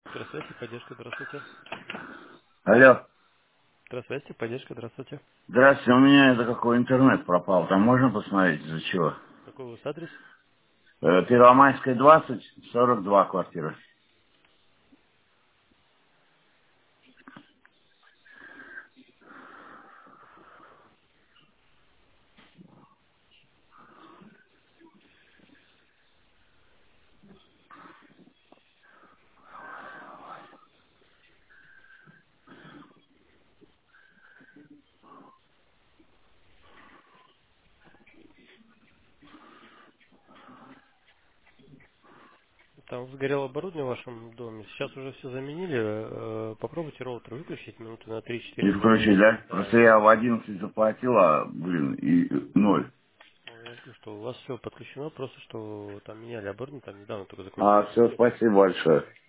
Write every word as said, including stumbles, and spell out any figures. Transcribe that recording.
Здравствуйте, поддержка, здравствуйте. Алло. Здравствуйте, поддержка, здравствуйте. Здравствуйте, у меня это какой интернет пропал. Там можно посмотреть, из-за чего? Какой у вас адрес? Э, Первомайская, двадцать, сорок два квартира. Там сгорело оборудование в вашем доме. Сейчас уже все заменили. Э, Попробуйте роутер выключить минуты на И три-четыре включить, назад. да? Да, Просто и я в одиннадцать заплатил, а, блин, и ноль. ну, я говорю, что у вас все подключено, просто что там меняли оборудование, там недавно только А, закончились все, ремонт. спасибо большое.